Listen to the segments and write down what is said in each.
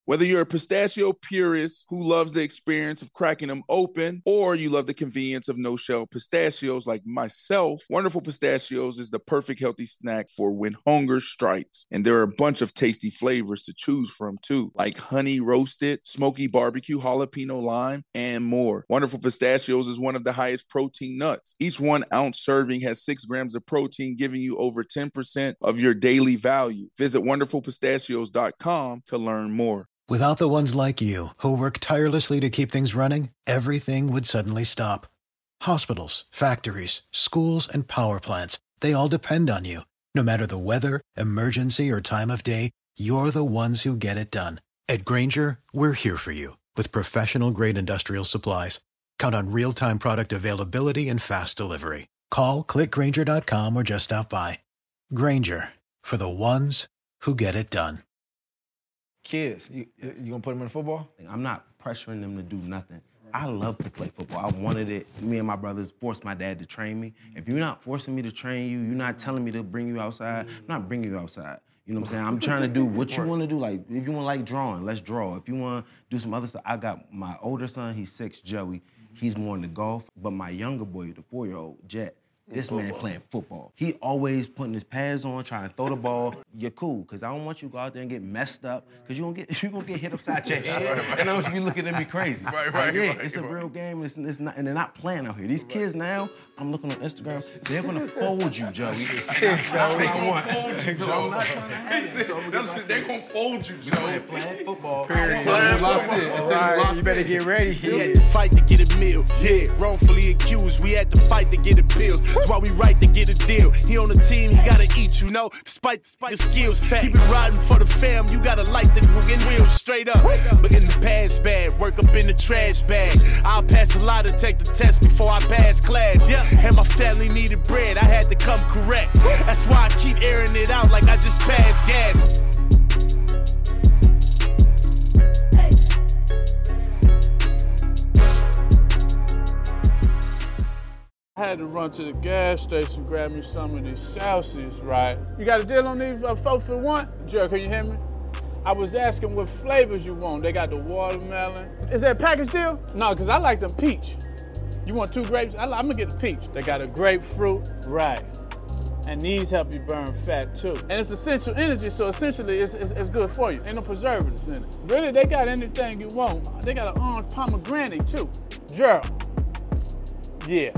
Whether you're a pistachio purist who loves the experience of cracking them open, or you love the convenience of no-shell pistachios like myself, Wonderful Pistachios is the perfect healthy snack for when hunger strikes. And there are a bunch of tasty flavors to choose from too, like honey roasted, smoky barbecue, jalapeno lime, and more. Wonderful Pistachios is one of the highest protein nuts. Each 1 ounce serving has 6 grams of protein, giving you over 10% of your daily value. Visit wonderfulpistachios.com to learn more. Without the ones like you, who work tirelessly to keep things running, everything would suddenly stop. Hospitals, factories, schools, and power plants, they all depend on you. No matter the weather, emergency, or time of day, you're the ones who get it done. At Grainger, we're here for you with professional-grade industrial supplies. Count on real-time product availability and fast delivery. Call, click Grainger.com, or just stop by. Grainger, for the ones who get it done. Kids, you gonna put them in football? I'm not pressuring them to do nothing. I love to play football. I wanted it. Me and my brothers forced my dad to train me. If you're not forcing me to train you, you're not telling me to bring you outside, I'm not bringing you outside. You know what I'm saying? I'm trying to do what you want to do. Like, if you want to like drawing, let's draw. If you want to do some other stuff, I got my older son, he's 6, Joey. He's more into golf. But my younger boy, the 4-year-old, Jet, this man playing football. He always putting his pads on, trying to throw the ball. You're cool, because I don't want you to go out there and get messed up, because you're gonna get hit upside your head, and I don't want you to be looking at me crazy. It's a real game, it's not, and they're not playing out here. These kids now, I'm looking on Instagram, they're gonna fold you, Joey. That's not what I want. So I'm not trying to have it. So They're going to fold you, Joey. Playing football. You better get ready. We had to fight to get a meal. Yeah, wrongfully accused. We had to fight to get appeals. That's why we right to get a deal. He on the team, he gotta eat, you know, despite your skills. Keep it riding for the fam, you gotta light the wheels straight up. But in the past bad, work up in the trash bag. I'll pass a lot to take the test before I pass class. And my family needed bread, I had to come correct. That's why I keep airing it out like I just passed gas. I had to run to the gas station, grab me some of these Celsius, right? You got a deal on these 4 for 1? Joe, can you hear me? I was asking what flavors you want. They got the watermelon. Is that a package deal? No, because I like the peach. You want 2 grapes? I'm gonna get the peach. They got a grapefruit, right. And these help you burn fat too. And it's essential energy, so essentially it's good for you. Ain't no preservatives in it. Really, they got anything you want. They got an orange pomegranate too. Gerald. Yeah.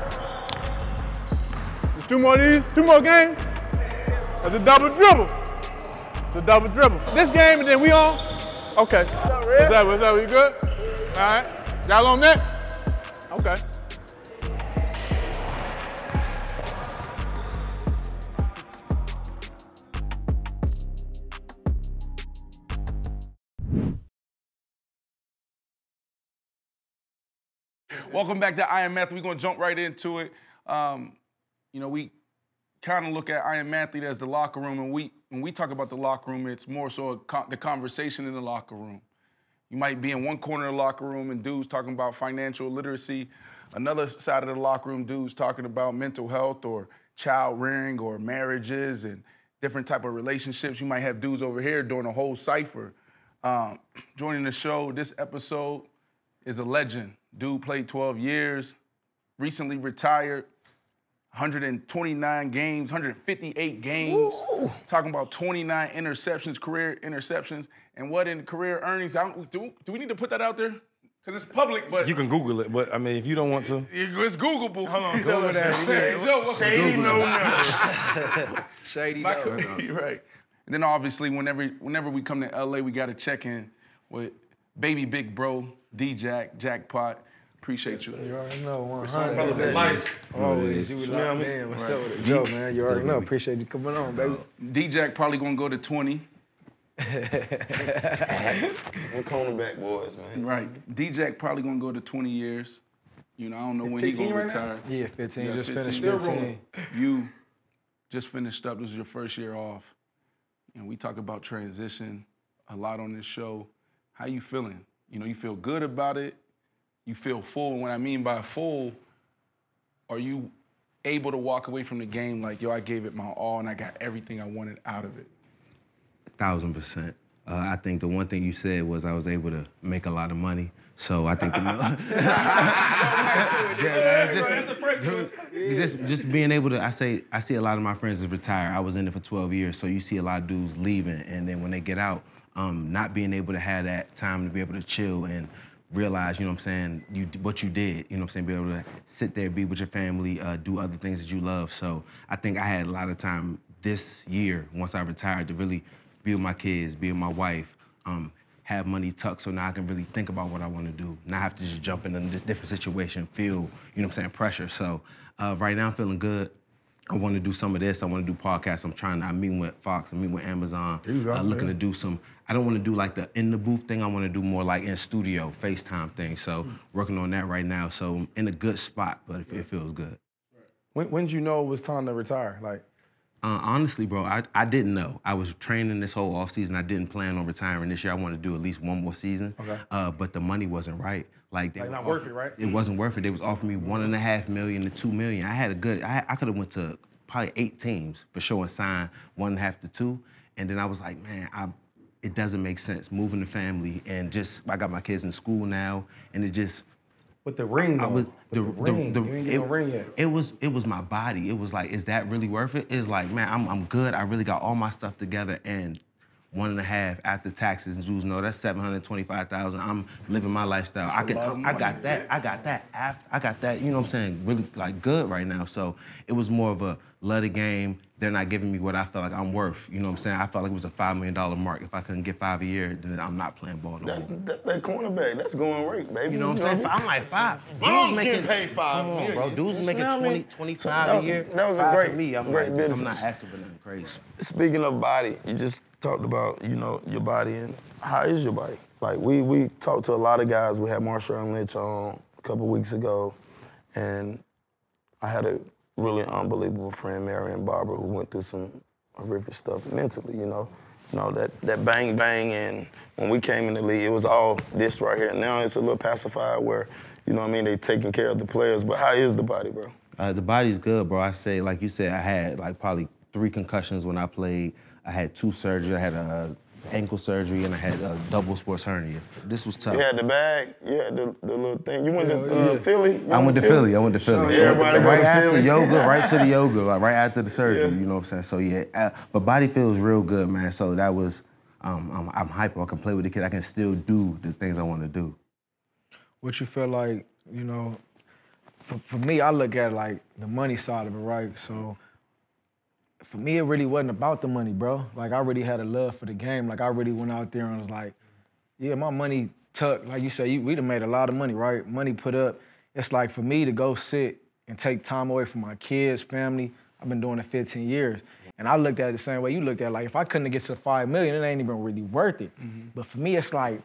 There's 2 more of these, 2 more games. That's a double dribble. It's a double dribble. This game and then we on? Okay. What's up? You good? All right. Y'all on next? Okay. Welcome back to I Am Athlete. We're going to jump right into it. We kind of look at I Am Athlete as the locker room, and when we talk about the locker room, it's more so the conversation in the locker room. You might be in one corner of the locker room and dudes talking about financial literacy. Another side of the locker room, dudes talking about mental health or child rearing or marriages and different type of relationships. You might have dudes over here doing a whole cipher. Joining the show this episode is a legend. Dude played 12 years, recently retired, 129 games, 158 games. Woo. Talking about 29 interceptions, career interceptions. And what in career earnings? Do we need to put that out there? Because it's public, but... You can Google it, but, I mean, if you don't want to... It's Googleable. Hold on, Google that. Shady no. Shady no. Right. And then, obviously, whenever we come to L.A., we got to check in with baby big bro, D-Jack, Jackpot. Appreciate you. You already know, 100. Always. You locked in. What's up with it, Joe, man? You already know. Appreciate you coming on, baby. D-Jack probably going to go to 20. I'm cornerback boys, man. Right. D-Jack probably going to go to 20 years. I don't know when he's going to retire. Yeah, 15. Yeah, just 15. finished 15. You just finished up. This is your first year off. And we talk about transition a lot on this show. How you feeling? You feel good about it? You feel full? And what I mean by full, are you able to walk away from the game like, yo, I gave it my all and I got everything I wanted out of it? 1,000%. I think the one thing you said was I was able to make a lot of money. So I think just being able to, I see a lot of my friends is retired. I was in it for 12 years, so you see a lot of dudes leaving, and then when they get out, not being able to have that time to be able to chill and realize, you know what I'm saying, what you did, you know what I'm saying, be able to sit there, be with your family, do other things that you love. So I think I had a lot of time this year, once I retired, to really be with my kids, be with my wife, have money tucked so now I can really think about what I want to do, not have to just jump in a different situation, feel, you know what I'm saying, pressure. So right now I'm feeling good. I want to do some of this. I want to do podcasts. I'm meeting with Fox. I'm meeting with Amazon. Looking to do some. I don't want to do like the in the booth thing. I want to do more like in studio, FaceTime thing. So working on that right now. So I'm in a good spot, but it feels good. When did you know it was time to retire? Like, honestly, bro, I didn't know. I was training this whole offseason. I didn't plan on retiring this year. I wanted to do at least one more season. Okay. But the money wasn't right. Like not worth it, right? It wasn't worth it. They was offering me $1.5 million to $2 million. I had I could have went to probably 8 teams for sure and signed 1.5 to 2. And then I was like, man, it doesn't make sense moving the family and just I got my kids in school now, and it just. With the ring, though. You ain't get no ring yet. It was my body. It was like, is that really worth it? It's like, man, I'm good. I really got all my stuff together, and 1.5 after taxes and dues. No, that's $725,000. I'm living my lifestyle. I got that. I got that. You know what I'm saying? Really like good right now. So it was more of a love the game. They're not giving me what I felt like I'm worth. You know what I'm saying? I felt like it was a $5 million mark. If I couldn't get 5 a year, then I'm not playing ball no more. That's that cornerback. That's going right, baby. You know what I'm saying? I'm like 5. Mom's getting paid $5 million. Come on, bro. Dudes is making 20, 25 a year. That was a great, for me. I'm not asking for nothing crazy. Speaking of body, you just talked about, you know, your body, and how is your body? Like, we talked to a lot of guys. We had Marshawn Lynch on a couple weeks ago, and I had a really unbelievable friend, Marion Barber, who went through some horrific stuff mentally, you know. You know, that bang bang, and when we came in the league, it was all this right here. Now it's a little pacified where, you know what I mean, they taking care of the players, but how is the body, bro? The body's good, bro. I say, like you said, I had like probably 3 concussions when I played. I had 2 surgeries. I had a ankle surgery and I had a double sports hernia. This was tough. You had the bag, you had the little thing. You went to Philly? I went to Philly. Everybody right after yoga, right to the yoga, like right after the surgery, you know what I'm saying? So yeah, but body feels real good, man. So that was, I'm hyper. I can play with the kid. I can still do the things I want to do. What you feel like, you know, for me, I look at like the money side of it, right? So for me, it really wasn't about the money, bro. Like, I really had a love for the game. Like, I really went out there and was like, yeah, my money tucked. Like you said, we done made a lot of money, right? Money put up. It's like for me to go sit and take time away from my kids, family. I've been doing it 15 years. And I looked at it the same way you looked at it. Like, if I couldn't get to $5 million, it ain't even really worth it. Mm-hmm. But for me, it's like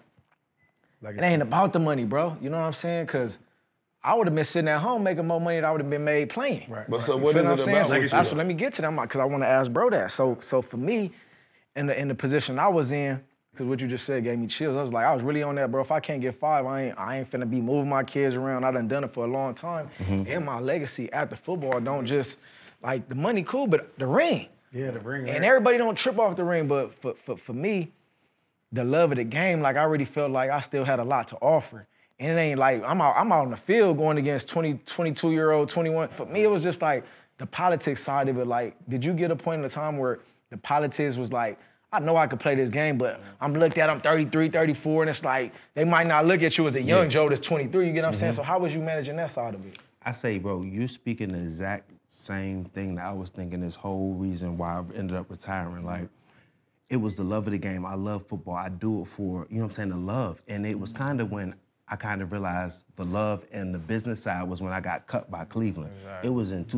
it ain't about the money, bro. You know what I'm saying? Because I would have been sitting at home making more money than I would have been made playing. Right. But so what is it about? So let me get to that, because I want to ask bro that. So for me, in the position I was in, because what you just said gave me chills. I was really on that, bro. If I can't get 5, I ain't finna be moving my kids around. I done it for a long time. Mm-hmm. And my legacy after football don't just, like, the money cool, but the ring. Yeah, the ring. And everybody don't trip off the ring, but for me, the love of the game, like, I really felt like I still had a lot to offer. And it ain't like I'm out on the field going against 22-year-old, 21. For me, it was just like the politics side of it. Like, did you get a point in the time where the politics was like, I know I could play this game, but I'm looked at, I'm 33, 34, and it's like, they might not look at you as a young Joe that's 23, you get what I'm saying? So how was you managing that side of it? I say, bro, you're speaking the exact same thing that I was thinking this whole reason why I ended up retiring. Like, it was the love of the game. I love football. I do it for, you know what I'm saying, the love. And it was kind of when I kind of realized the love and the business side was when I got cut by Cleveland. Exactly. It was in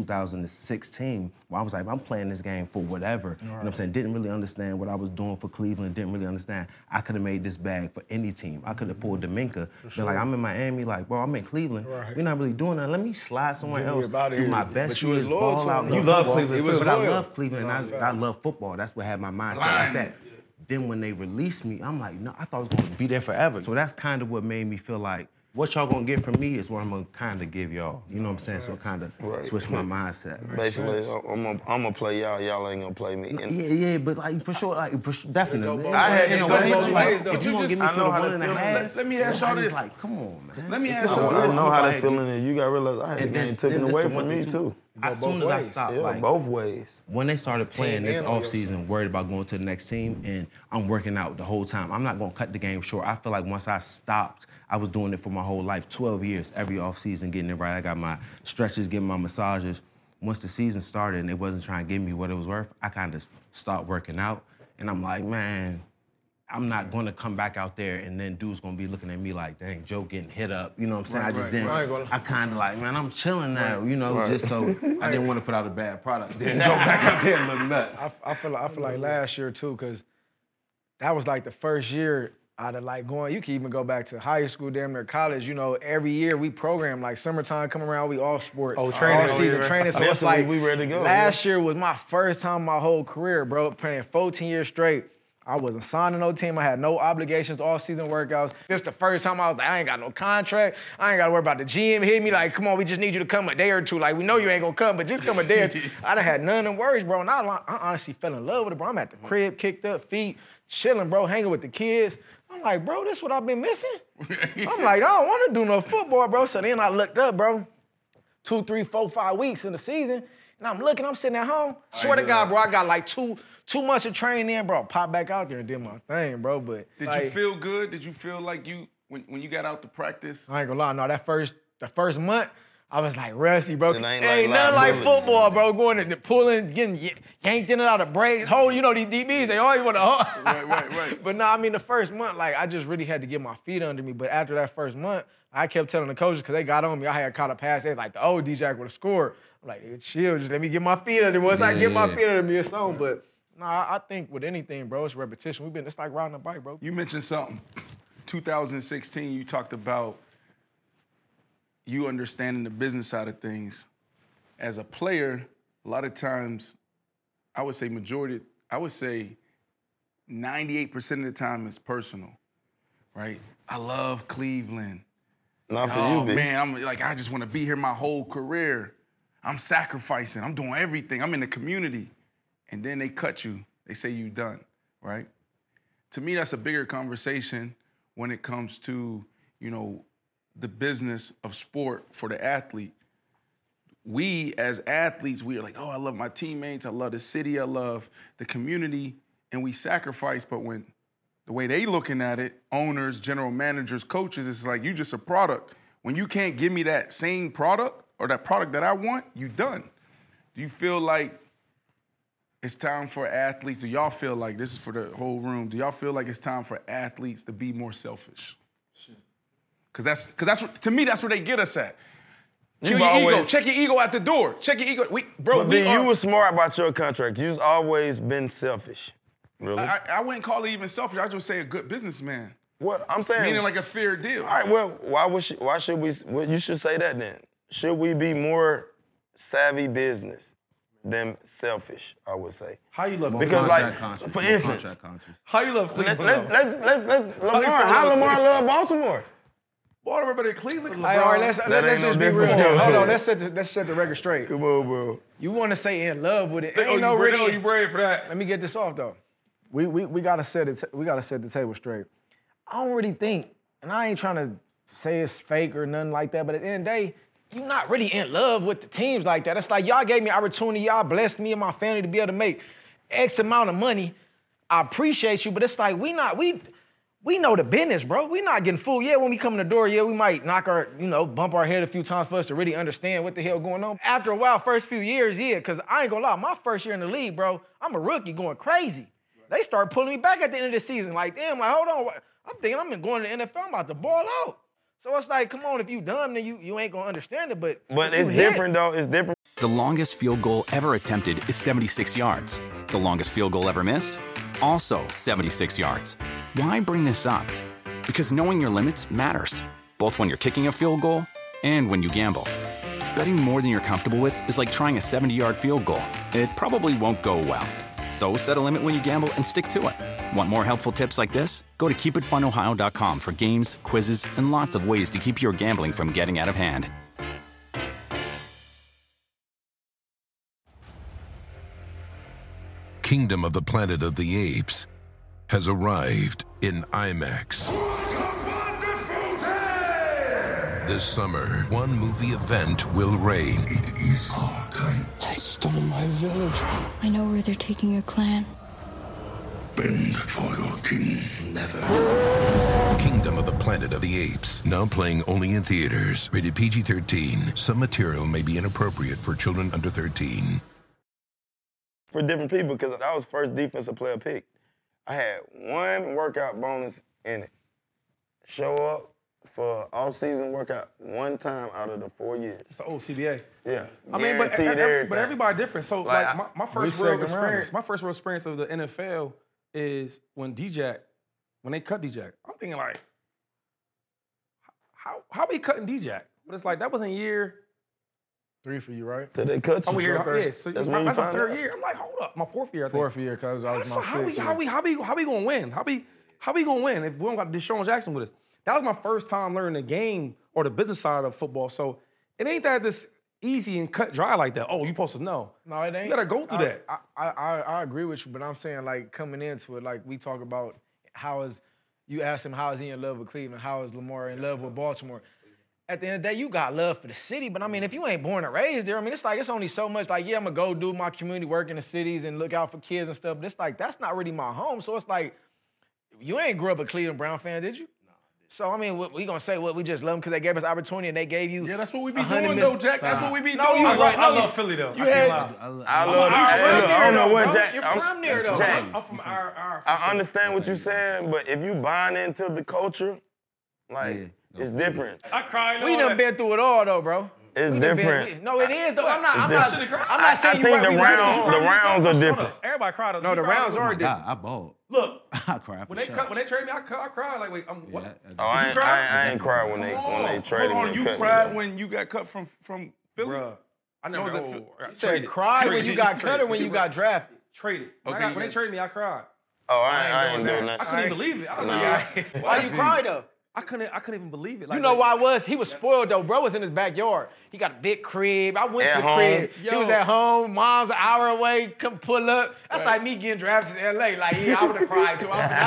2016 where I was like, I'm playing this game for whatever. You know what I'm saying? Didn't really understand what I was doing for Cleveland, didn't really understand. I could have made this bag for any team. I could have pulled Dominka, been like, I'm in Miami, like, bro, I'm in Cleveland. Right. We're not really doing that. Let me slide somewhere else, do my best years, ball out. You love Cleveland too. But I love Cleveland, and I love football. That's what had my mindset like that. Then when they released me, I'm like, no, I thought I was going to be there forever. So that's kind of what made me feel like, what y'all gonna get from me is what I'm gonna kind of give y'all. You know what I'm saying? So kind of switch my mindset. Basically, I'm gonna play y'all. Y'all ain't gonna play me. Yeah, but like for sure, definitely. I had if you gonna give me for the 1.5, let me ask y'all this. Like, come on, man. Let me ask y'all I this. know how that feeling is. You gotta realize I had the game taken away from me too. As soon as I stopped, like both ways. When they started playing this offseason, worried about going to the next team, and I'm working out the whole time. I'm not gonna cut the game short. I feel like once I stopped, I was doing it for my whole life, 12 years, every offseason, getting it right. I got my stretches, getting my massages. Once the season started and it wasn't trying to give me what it was worth, I kind of stopped working out. And I'm like, man, I'm not gonna come back out there and then dudes gonna be looking at me like, dang, Joe getting hit up. You know what I'm saying? I just didn't. I kind of like, man, I'm chilling now, you know, just so I didn't want to put out a bad product. Then go back out there and look nuts. I feel like last year too, because that was like the first year out of like going, you can even go back to high school, damn near college, you know, every year we program, like summertime come around, we off sports. Training. All season training. So it's like, we ready to go. Last year was my first time my whole career, bro, playing 14 years straight. I wasn't signing no team. I had no obligations, all-season workouts. This the first time I was like, I ain't got no contract. I ain't got to worry about the GM hitting me like, come on, we just need you to come a day or two. Like, we know you ain't going to come, but just come a day or two. I done had none of them worries, bro. And I honestly fell in love with it, bro. I'm at the crib, kicked up, feet, chilling, bro, hanging with the kids. I'm like, bro, this what I've been missing? I'm like, I don't want to do no football, bro. So then I looked up, bro, 2, 3, 4, 5 weeks in the season, and I'm sitting at home. Swear to God, bro, I got like 2 months of training in, bro. Pop back out there and did my thing, bro. But did you feel good? Did you feel like when you got out to practice? I ain't gonna lie, no, the first month, I was like rusty, bro. Ain't nothing like football, bro. Going and pulling, getting yanked in and out of breaks. You know, these DBs, they always want to Right. But no, I mean, the first month, like, I just really had to get my feet under me. But after that first month, I kept telling the coaches, because they got on me, I had caught a pass, they like, the old D-Jack would have scored. I'm like, chill, just let me get my feet under me. Once I get my feet under me, it's on. But no, I think with anything, bro, it's repetition. It's like riding a bike, bro. You mentioned something. 2016, you talked about you understanding the business side of things. As a player, a lot of times, I would say 98% of the time it's personal, right? I love Cleveland. Not for you, B. Man, I'm like, I just want to be here my whole career. I'm sacrificing. I'm doing everything. I'm in the community. And then they cut you. They say you done, right? To me, that's a bigger conversation when it comes to, you know, the business of sport for the athlete. We, as athletes, we are like, oh, I love my teammates. I love the city. I love the community. And we sacrifice. But when the way they looking at it, owners, general managers, coaches, it's like, you just a product. When you can't give me that same product or that product that I want, you done. Do you feel like it's time for athletes? Do y'all feel like, this is for the whole room, do y'all feel like it's time for athletes to be more selfish? Because that's what, to me, that's where they get us at. Kill your ego. Check your ego at the door. Check your ego. You were smart about your contract. You've always been selfish. Really? I wouldn't call it even selfish. I just say a good businessman. What I'm saying? Meaning like a fair deal. All right. Well, why should we? Well, you should say that then. Should we be more savvy business than selfish? I would say. How you love because like, for instance, How you love Cleveland? Let's Lamar. How Lamar love Baltimore? Baltimore, but in Cleveland, All right, let's just be real. Hold on, let's set the record straight. Come on, bro. You want to say in love with it? You brave for that. Let me get this off though. We gotta set it. We gotta set the table straight. I don't really think, and I ain't trying to say it's fake or nothing like that, but at the end of the day, you're not really in love with the teams like that. It's like y'all gave me opportunity, y'all blessed me and my family to be able to make X amount of money. I appreciate you, but it's like we know the business, bro. We not getting fooled. Yeah, when we come in the door, yeah, we might bump our head a few times for us to really understand what the hell going on. After a while, first few years, yeah, because I ain't gonna lie, my first year in the league, bro, I'm a rookie going crazy. They start pulling me back at the end of the season. Like, damn, like, hold on. I'm thinking I'm going to the NFL, I'm about to ball out. So it's like, come on, if you dumb, then you ain't gonna understand it, but it's different, though. It's different. The longest field goal ever attempted is 76 yards. The longest field goal ever missed? Also 76 yards. Why bring this up? Because knowing your limits matters, both when you're kicking a field goal and when you gamble. Betting more than you're comfortable with is like trying a 70-yard field goal. It probably won't go well. So set a limit when you gamble and stick to it. Want more helpful tips like this? Go to keepitfunohio.com for games, quizzes, and lots of ways to keep your gambling from getting out of hand. Kingdom of the Planet of the Apes has arrived in IMAX. This summer, one movie event will reign. It is our time. They stole my village. I know where they're taking your clan. Bend for your king. Never. Kingdom of the Planet of the Apes. Now playing only in theaters. Rated PG-13. Some material may be inappropriate for children under 13. For different people, because I was first defensive player picked. I had one workout bonus in it. Show up for off-season workout one time out of the 4 years. It's the old CBA. Yeah. I mean, but Guaranteed everybody different. So like my first real experience, rounders. Of the NFL is when when they cut D-Jack. I'm thinking like, how we cutting D-Jack? But it's like that wasn't year 3 for you, right? Did they cut you? Oh, yeah. So That's my when you third found out? year. I'm like, hold up, my fourth year. I think. Fourth year, because I was my sixth year. How we gonna win? How we gonna win if we don't got Deshaun Jackson with us? That was my first time learning the game or the business side of football. So it ain't that this easy and cut dry like that. Oh, you supposed to know. No, it ain't. You gotta go through that. I agree with you, but I'm saying like coming into it, like we talk about you ask him how is he in love with Cleveland, how is Lamar in love with Baltimore. At the end of the day, you got love for the city, but I mean, if you ain't born and raised there, I mean, it's only so much like, yeah, I'm gonna go do my community work in the cities and look out for kids and stuff, but it's like, that's not really my home. So it's like, you ain't grew up a Cleveland Brown fan, did you? So, I mean, we gonna say we just love them because they gave us opportunity and they gave you. Yeah, that's what we be doing, though, Jack. That's what we be doing. I love Philly, though. I don't know what Jack. You're from there, though. Jack, I'm from our I understand what you're saying, but if you buying into the culture, like, it's different. I cried. We done been through it all, though, bro. It's different. No, it is, though. I'm not saying I you think right. the rounds are different. Everybody cried. No, the rounds are different. I balled. Look, I cried. when they traded me, I cried. Like, wait, what? Oh, I ain't cried when they traded me. You cried when you got cut from Philly? Bruh, I never You said cried when you got cut or when you got drafted? Traded. Okay, When they traded me, I cried. Oh, I ain't doing that. I couldn't even believe it. I was like, Why you cry, though? I couldn't even believe it. You know why it was? He was spoiled, though. Bro was in his backyard. He got a big crib. I went to the crib. He was at home. Mom's an hour away. Couldn't pull up. That's like me getting drafted to L.A. Like, yeah, I would have cried, too.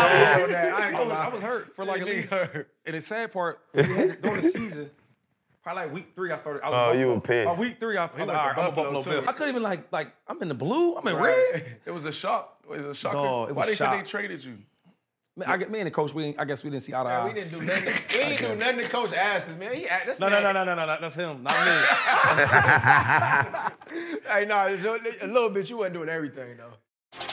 I was hurt for like at least. And the sad part, during the season, probably like week 3, I started. You were pissed. Week 3, I was like, all right, I'm a Buffalo Bill. I couldn't even like, I'm in the blue. I'm in red. It was a shock. It was a shocker. No, it Why was they shock. said they traded you? Me and the coach, I guess we didn't see eye to eye. We didn't do nothing. We didn't do nothing to Coach asses, man. No, that's him, not me. Hey, no, a little bit. You wasn't doing everything, though.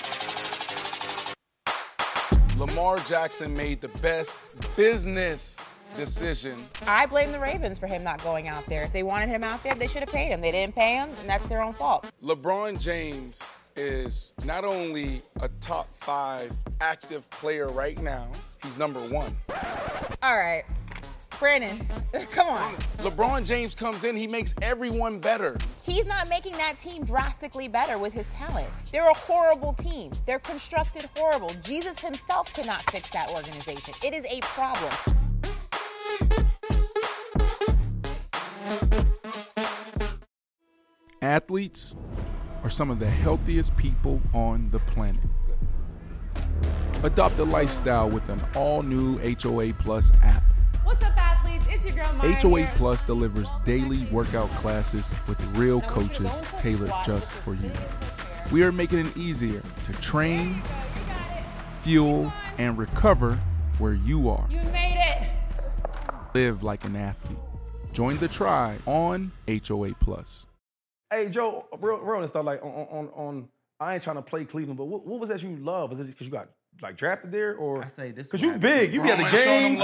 Lamar Jackson made the best business decision. I blame the Ravens for him not going out there. If they wanted him out there, they should have paid him. They didn't pay him, and that's their own fault. LeBron James is not only a top 5 active player right now, he's number 1. All right. Brandon, come on. LeBron James comes in, he makes everyone better. He's not making that team drastically better with his talent. They're a horrible team. They're constructed horrible. Jesus himself cannot fix that organization. It is a problem. Athletes are some of the healthiest people on the planet. Adopt a lifestyle with an all-new HOA Plus app. What's up, athletes? It's your girl, Maya HOA here. Plus delivers daily workout classes with real coaches tailored just for you. We are making it easier to train, fuel, and recover where you are. You made it. Live like an athlete. Join the tribe on HOA Plus. Hey, Joe, real and stuff, like on I ain't trying to play Cleveland, but what was that you love? Was it because you got like drafted there, or I say this because you big, you be at the games.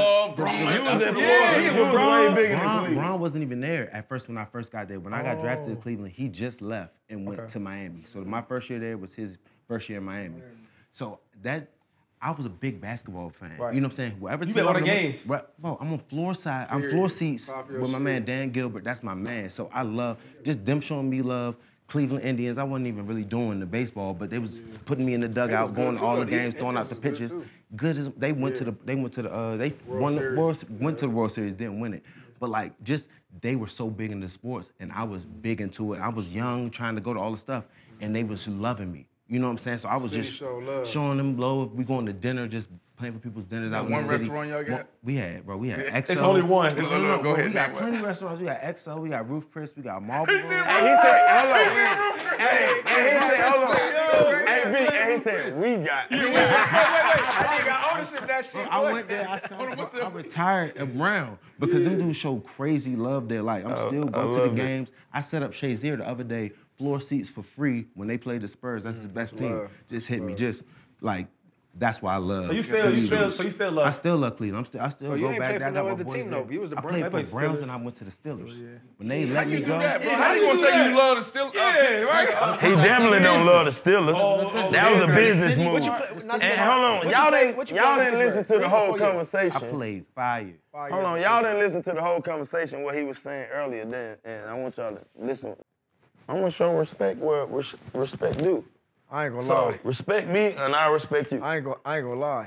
Ron wasn't even there at first when I first got there. When I got drafted to Cleveland, he just left and went to Miami. So my first year there was his first year in Miami. So I was a big basketball fan. Right. You know what I'm saying? Whoever you been on the games. Right, bro, I'm on floor seats with my man Dan Gilbert. That's my man. So I love just them showing me love. Cleveland Indians. I wasn't even really doing the baseball, but they was putting me in the dugout, going to all the games, throwing out the pitches. Good as they went to the won the World Series, didn't win it. But like just they were so big into sports and I was big into it. I was young, trying to go to all the stuff, and they was loving me. You know what I'm saying? So I was just showing them love. We going to dinner, just paying for people's dinners out in the one city. restaurant y'all got? We had XO. It's only one. Go ahead. We got plenty of restaurants. We got XO, we got Roof Chris, we got Marble. He said, hold on. He said, we got. Wait. I got ownership of that shit. I went there. I retired at Brown because them dudes show crazy love there. Like I'm still going to the games. I set up Shazier the other day, floor seats for free when they played the Spurs. That's his best team. Just hit me. Just like that's why I love. So you still love. I still love Cleveland. I still So you go ain't back played there. I for got no my other boys team, there. though. You was the I played for Browns. Browns and I went to the Steelers. When they let me go. How you gonna say you love the Steelers? Yeah, right. He definitely don't love the Steelers. That was a business move. And hold on, y'all didn't listen to the whole conversation. I played 5 years. Hold on, y'all didn't listen to the whole conversation, what he was saying earlier then, and I want y'all to listen. I'm gonna show respect where respect due. I ain't gonna So lie. respect me and I respect you. I ain't gonna lie.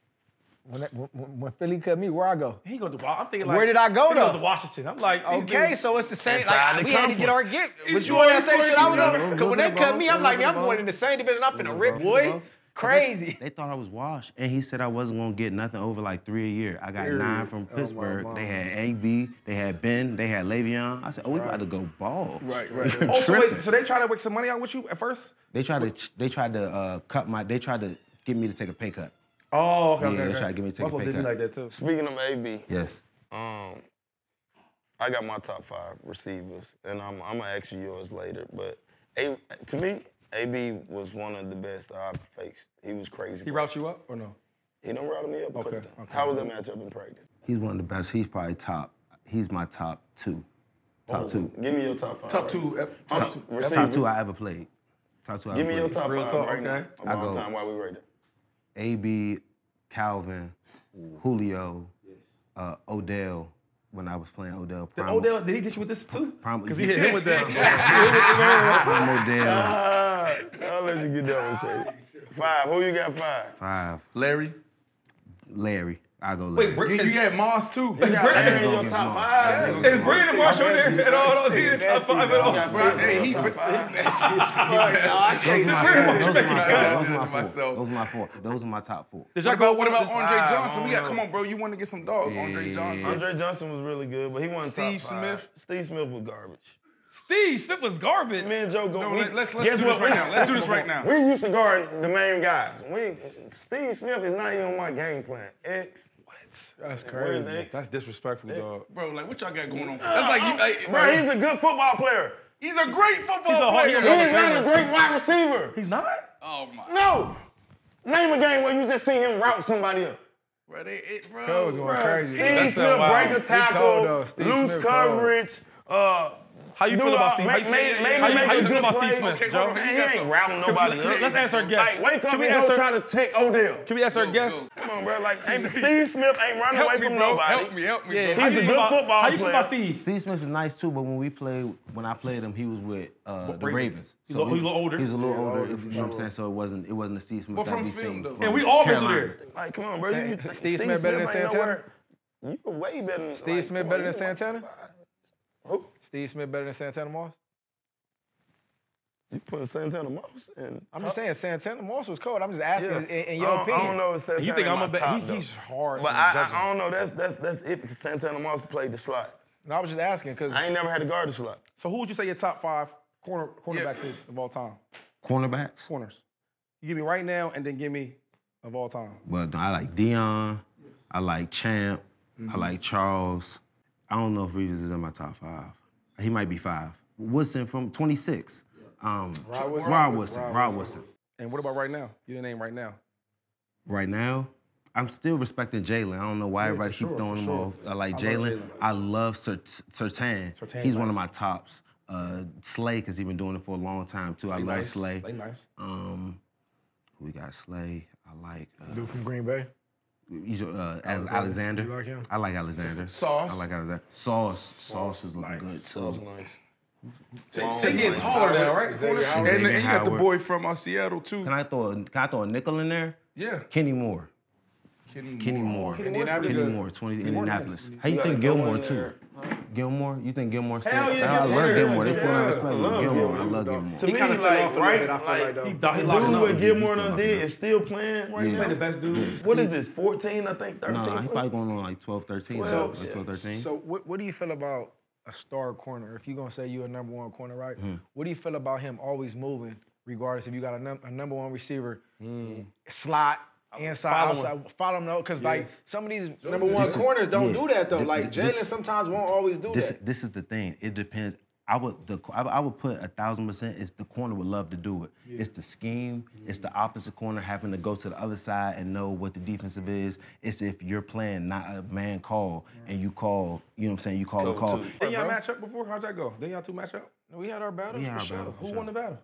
When Philly cut me, where I go? He go to. I'm thinking like. Where did I go He goes though? to Washington. I'm like. Okay, so it's the same. Inside Like the we had to get our gift. But you always want that same shit I was going on? to- Because when they cut me, I'm like, I'm going in the same division. I'm finna rip, boy. Crazy. They thought I was washed, and he said I wasn't gonna get nothing over like 3 a year. I got 9 from Pittsburgh. They had AB, they had Ben, they had Le'Veon. I said, oh, we about to go ball. Right. Oh, so wait, so they tried to work some money out with you at first? They tried to get me to take a pay cut. Oh, okay. Yeah, they tried to get me to take Buffalo a pay did me cut. like that too. Speaking of AB, Yes. I got my top 5 receivers, and I'm gonna ask you yours later. But to me, AB was one of the best I've faced. He was crazy. He route you up or no? He done routed me up a couple Okay. times. How was that matchup in practice? He's one of the best. He's probably top. He's my top 2. Top 2. Give me your top 5. Top two. Top 2 I ever played. Top 2 I Give ever me your played. top Real 5 talk, right okay. now. I Of all go- time while we right there. AB, Calvin, Julio, Odell. When I was playing Odell. Did Prime- Odell, did he ditch you with this too? Because he he hit him with that. Prime Odell. I'll let you get that one, Shay. 5. Who you got 5? 5. Larry. I go Larry. Wait, You had Moss too. You got Larry in your against top Moss. 5? Is Brandon Marshall in there at all? Is he in the top 5 at all? Hey, he. Those are my top 4. Did y'all go? What about Andre I Johnson? don't We got. know. Come on, bro. You want to get some dogs? Andre Johnson. Andre Johnson was really good, but he wasn't Steve top 5. Smith. Steve Smith was garbage. Steve Smith was garbage. Me and Joe go. No, let's do guess this what? right now. Let's do this right now. We used to guard the main guys. Steve Smith is not even on my game plan. X. That's Where's crazy. X? That's disrespectful, dog. Bro, like what y'all got going on? That's like you. Like, Bro, he's a good football player. he's a great football He's a player. He's not a great wide receiver. He's not? Oh my. No. Name a game where you just see him route somebody up. Bro, bro. Coach going crazy. Steve That's Smith wild. break a He cold, tackle, though. Steve loose Smith coverage. How you feel about Steve? How you feel about Steve Smith, Okay, Joe? hold on. He ain't routing nobody up. Let's ask our guest. Like, wake up Can we and ask go our- try to check Odell. Can we ask our guest? Come on, bro. Like, Steve Smith ain't running Help away me, from bro. nobody. Help me, Yeah, bro. how He's you a feel good about- football How you feel player. about Steve? Steve Smith is nice too, but when I played him, he was with the Ravens. He's a little older. He's a little older. You know what I'm saying? So it wasn't the Steve Smith But that from we film, seen. though. from And we all been Carolina. through there. Like, come on, bro. You think Steve Smith better than ain't Santana? nowhere. You way better than Steve Smith come better on, than you like Santana? 5. Who? Steve Smith better than Santana Moss? You putting Santana Moss in? I'm just saying Santana Moss was cold. I'm just asking Yeah. in your opinion. I don't know if Santana You think I'm my a bet? top, though. He's hard. But in I judging. don't know. That's if Santana Moss played the slot. No, I was just asking because I ain't never had to guard the slot. So who would you say your top 5 cornerbacks is of all time? Cornerbacks. Corners. You give me right now and then give me of all time. Well, I like Dion. I like Champ. I like Charles. I don't know if Reeves is in my top 5. He might be 5. Woodson from 26. Rod Woodson. And what about right now? You didn't name right now. Right now, I'm still respecting Jalen. I don't know why everybody keep throwing him off. I like Jalen. I love Surtain. He's one of my tops. Slay, because he's been doing it for a long time too. I love Slay. Slay nice. We got Slay. I like dude from Green Bay. Alexander. You like him? I like Alexander. Sauce. I like Alexander. Sauce is looking good too. Sauce nice. They getting taller now, right? And you got the boy from Seattle too. Can I throw a nickel in there? Yeah. Kenny Moore. Kenny Moore, 20 Indianapolis. How you think Gilmore too? Gilmore? You think Gilmore still? Hell yeah, I love Gilmore. They still yeah. have respect for Gilmore. I love Gilmore. To me, the dude what Gilmore done did is still playing right now. Playing the best dude. What is this, 14, I think, 13? No, he probably going on like 12, 13. 12, 13. So what do you feel about a star corner? If you're going to say you're a number one corner, right? What do you feel about him always moving, regardless if you got a number one receiver, slot, inside, outside, follow him though, because like some of these number one corners don't do that though. Like Jalen sometimes won't always do that. This is the thing. It depends. I would put 1,000%. It's the corner would love to do it. Yeah. It's the scheme. It's the opposite corner having to go to the other side and know what the defensive is. It's if you're playing not a man call and you call. You know what I'm saying? You call the call. Didn't y'all match up before? How'd that go? Didn't y'all two match up? No, we had our battles. Who won the battle?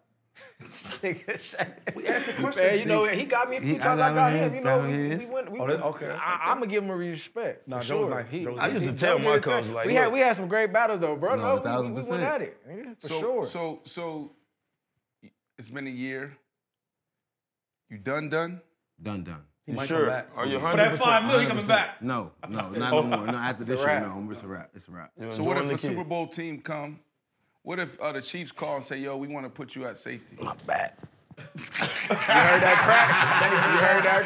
We asking questions. Man, you know, he got me a few times. I got him. You know, we went. Okay. I'm gonna give him a respect. No, Joe was nice. I used to tell my coach like, we had some great battles though, bro. No, we went at it. For sure. So it's been a year. You done? Done. You sure? Are you 100%? For that $5 million, he coming back? No, not no more. No, after this year, no. It's a wrap. It's a wrap. So what if a Super Bowl team come? What if the Chiefs call and say, yo, we want to put you at safety? My back. You heard that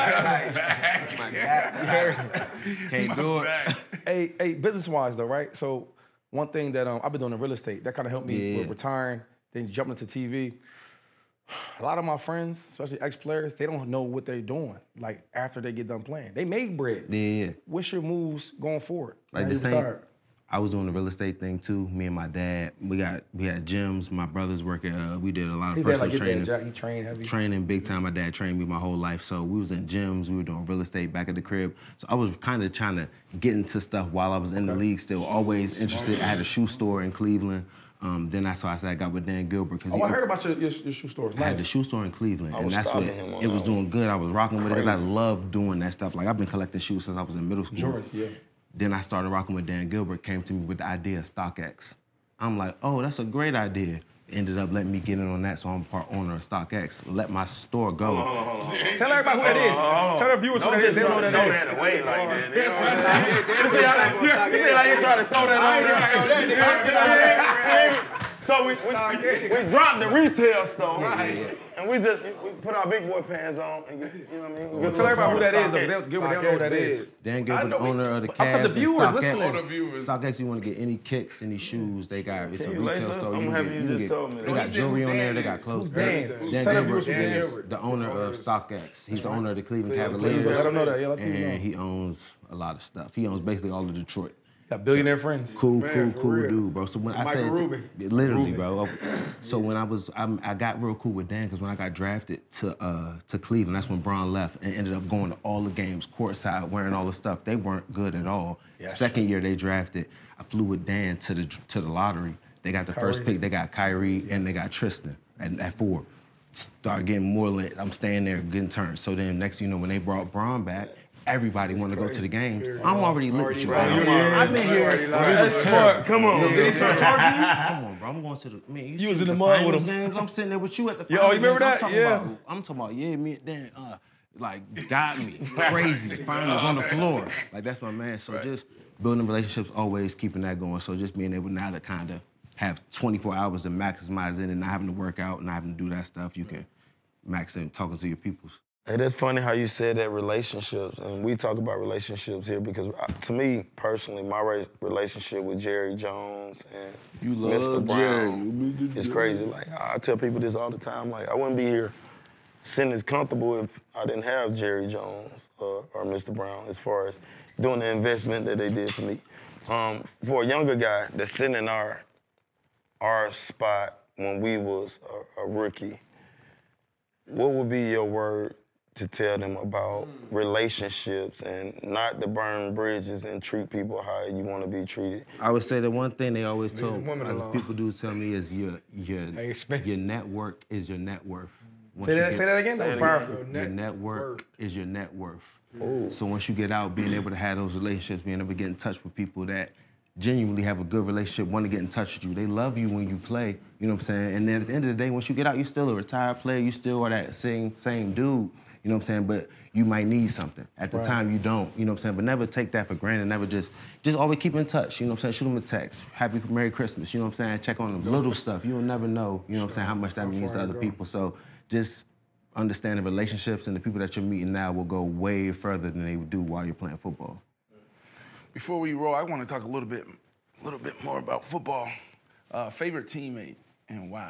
crack? Can't do it. Hey, business-wise though, right? So one thing that I've been doing in real estate, that kind of helped me with retiring, then jumping into TV. A lot of my friends, especially ex-players, they don't know what they're doing, like after they get done playing. They make bread. Yeah. What's your moves going forward? Like the same. I was doing the real estate thing too. Me and my dad, we had gyms. My brothers work at. We did a lot of personal training. He trained heavy. Training big time. My dad trained me my whole life. So we was in gyms. We were doing real estate back at the crib. So I was kind of trying to get into stuff while I was in the league. Still always interested. I had a shoe store in Cleveland. Then that's why I said I got with Dan Gilbert. I heard about your shoe stores. I had the shoe store in Cleveland, and that's what it was doing good. I was rocking with it because I love doing that stuff. Like I've been collecting shoes since I was in middle school. Jordans, yeah. Then I started rocking with Dan Gilbert, came to me with the idea of StockX. I'm like, oh, that's a great idea. Ended up letting me get in on that, so I'm part owner of StockX. Let my store go. Tell everybody who that is. Tell the viewers who that is. They know that is. Away like that. You see how you try to throw that on there? So we dropped the retail store, and we put our big boy pants on, and you know what I mean? Tell everybody who that is, though. Gilbert, they don't know who that is. Dan Gilbert, the owner of the Cavs. I'm telling the viewers, listening. StockX, you want to get any kicks, any shoes, they got, it's a retail store. I'm happy you just told me that. They got jewelry on there, they got clothes. Dan Gilbert is the owner of StockX. He's the owner of the Cleveland Cavaliers. Let them know that. And he owns a lot of stuff. He owns basically all of Detroit. Got billionaire friends. Cool dude, bro. So when I said, literally, bro. So when I got real cool with Dan because when I got drafted to Cleveland, that's when Bron left and ended up going to all the games, courtside, wearing all the stuff. They weren't good at all. Yeah, Second year they drafted, I flew with Dan to the lottery. They got the first pick. They got Kyrie and they got Tristan at 4. Start getting more lit. I'm staying there, getting turned. So then next thing you know, when they brought Bron back, everybody wanted to go to the games. I'm already lit with you, bro. I've been here. That's smart. Come on. Did he start charging you? Come on, bro. I'm going to the. Man, you was in the mud with them. Games. I'm sitting there with you at the. Yo, you remember that? I'm talking about me and Dan. Like got me crazy. Finals on the floor. Like that's my man. So just building relationships, always keeping that going. So just being able now to kind of have 24 hours to maximize it and not having to work out, not having to do that stuff. You can max in talking to your peoples. Hey, that's funny how you said that relationships, and we talk about relationships here because to me, personally, my relationship with Jerry Jones and Mr. Brown is crazy. Like, I tell people this all the time, like, I wouldn't be here sitting as comfortable if I didn't have Jerry Jones or Mr. Brown as far as doing the investment that they did for me. For a younger guy that's sitting in our spot when we was a rookie, what would be your word to tell them about relationships and not to burn bridges and treat people how you want to be treated? I would say the one thing they always told people do tell me is your network is your net worth. Say that again? That was powerful. Your network is your net worth. Ooh. So once you get out, being able to have those relationships, being able to get in touch with people that genuinely have a good relationship, want to get in touch with you. They love you when you play, you know what I'm saying? And then at the end of the day, once you get out, you're still a retired player. You still are that same dude, you know what I'm saying? But you might need something. At the time, you don't, you know what I'm saying? But never take that for granted. Never just always keep in touch, you know what I'm saying? Shoot them a text. Happy Merry Christmas, you know what I'm saying? Check on them. Little stuff. You'll never know, you know what I'm saying, how much that means to other people. So just understand the relationships and the people that you're meeting now will go way further than they would do while you're playing football. Before we roll, I want to talk a little bit more about football. Favorite teammate and why?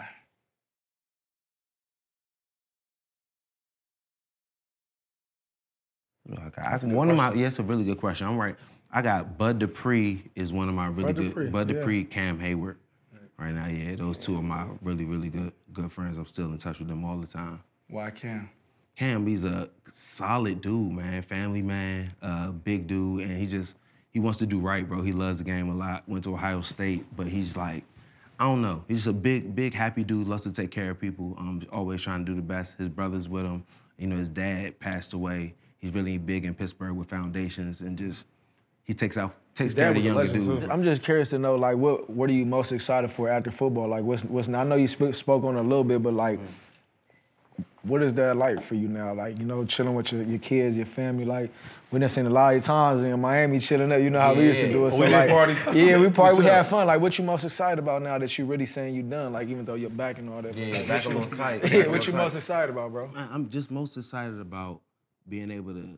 It's a really good question. I'm right. I got Bud Dupree is one of my really good. Bud Dupree, Cam Hayward. Right now, yeah, those two are my really, really good friends. I'm still in touch with them all the time. Why Cam? Cam, he's a solid dude, man. Family man, big dude, and he wants to do right, bro. He loves the game a lot. Went to Ohio State, but he's like, I don't know. He's just a big, happy dude. Loves to take care of people. Always trying to do the best. His brother's with him. You know, his dad passed away. He's really big in Pittsburgh with foundations, and he takes care of the younger dudes. I'm just curious to know, like, what are you most excited for after football? Like, what's I know you spoke on it a little bit, but like, what is that like for you now? Like, you know, chilling with your kids, your family. Like, we done seen a lot of times in Miami chilling up. You know how we used to do it. So like, party. Yeah, we party. We have fun. Like, what you most excited about now that you really saying you done? Like, even though you're back and all that. Yeah, like, back a little tight. Yeah, what you most excited about, bro? I'm just most excited about being able to.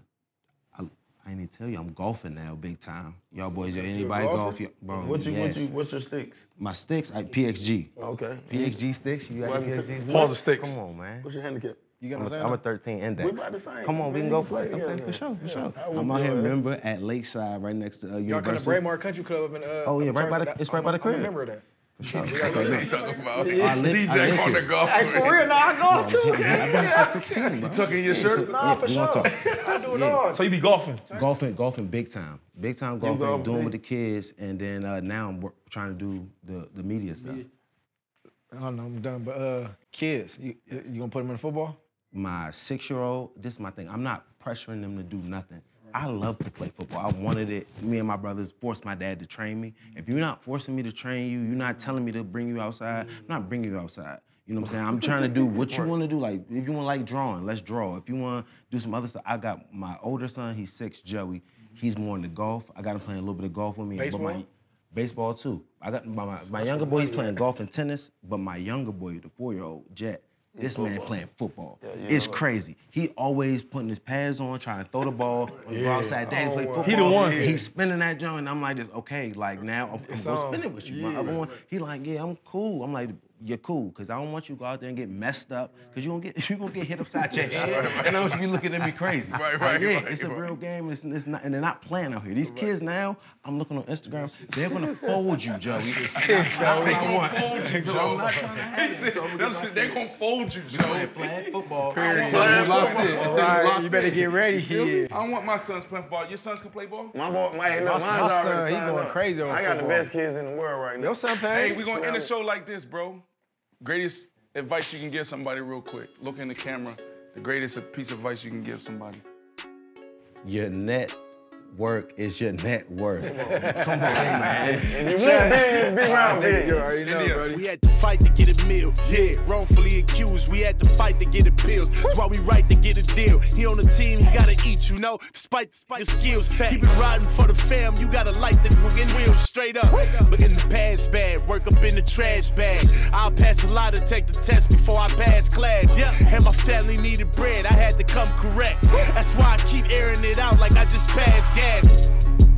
I ain't even tell you, I'm golfing now, big time. Y'all boys, anybody golf? Bro, What's your sticks? My sticks, PXG. Okay. PXG sticks? You got PXG sticks? Pause the sticks. Come on, man. What's your handicap? You got I'm a 13 index. We about the same. Come on, we can go play. Okay, for sure. I'm out here, remember, at Lakeside, right next to Y'all University. come to Braemar Country Club in Oh yeah, right by the crib. I remember that. What you talking about? Yeah. DJ on the golf. Hey, for real, I go too. I've been since 16, bro. You tucking your shirt? Nah, for sure. I do it all. So you be golfing? Golfing big time. Big time golfing, doing with the kids, and then now I'm trying to do the media stuff. I don't know, I'm done. But kids, you gonna put them in football? My 6-year-old, this is my thing. I'm not pressuring them to do nothing. I love to play football. I wanted it. Me and my brothers forced my dad to train me. If you're not forcing me to train you, you're not telling me to bring you outside, I'm not bringing you outside. You know what I'm saying? I'm trying to do what you want to do. Like, if you want to like drawing, let's draw. If you want to do some other stuff, I got my older son, he's 6, Joey. He's more into golf. I got him playing a little bit of golf with me. Baseball? Baseball too. I got my younger boy, he's playing golf and tennis, but my younger boy, the 4-year-old, Jet, this man playing football. It's crazy. He always putting his pads on, trying to throw the ball. Go outside, daddy play football. He the one. He's spinning that joint, and I'm like this, okay, like now I'm gonna spin it with you. My other one, he like, yeah, I'm cool. I'm like, you're cool, because I don't want you to go out there and get messed up, because you're gonna get hit upside your head, and I want you to be looking at me crazy. It's a real game, it's not, and they're not playing out here. These kids now, I'm looking on Instagram, they're gonna fold you, Joey. They're gonna fold you, Joe. I'm not trying to have it. They're gonna fold you, Joe. Flag football. You better get ready here. I don't want my sons playing football. Your sons can play ball? My son, he going crazy on football. I got the best kids in the world right now. Your son playing? Hey, we're gonna end the show like this, bro. Greatest advice you can give somebody real quick. Look in the camera. The greatest piece of advice you can give somebody. Your network is your net worth. Come on, man. And you win big round big. You already know, buddy. We had to fight to get a meal. Yeah, wrongfully accused. We had to fight to get appeals. That's why we right to get a deal. He on the team, he gotta eat, you know. Despite your skills, keep it riding for the fam. You gotta light the wheels straight up. But in the past bad, work up in the trash bag. I'll pass a lot to take the test before I pass class. Yeah, and my family needed bread. I had to come correct. That's why I keep airing it out like I just passed gas.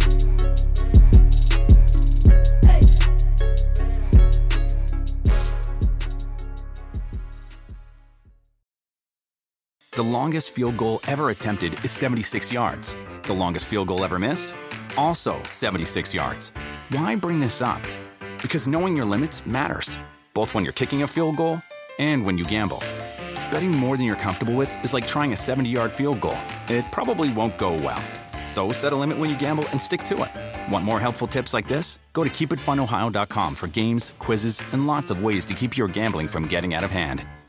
The longest field goal ever attempted is 76 yards. The longest field goal ever missed? Also 76 yards. Why bring this up? Because knowing your limits matters, both when you're kicking a field goal and when you gamble. Betting more than you're comfortable with is like trying a 70-yard field goal. It probably won't go well. So set a limit when you gamble and stick to it. Want more helpful tips like this? Go to keepitfunohio.com for games, quizzes, and lots of ways to keep your gambling from getting out of hand.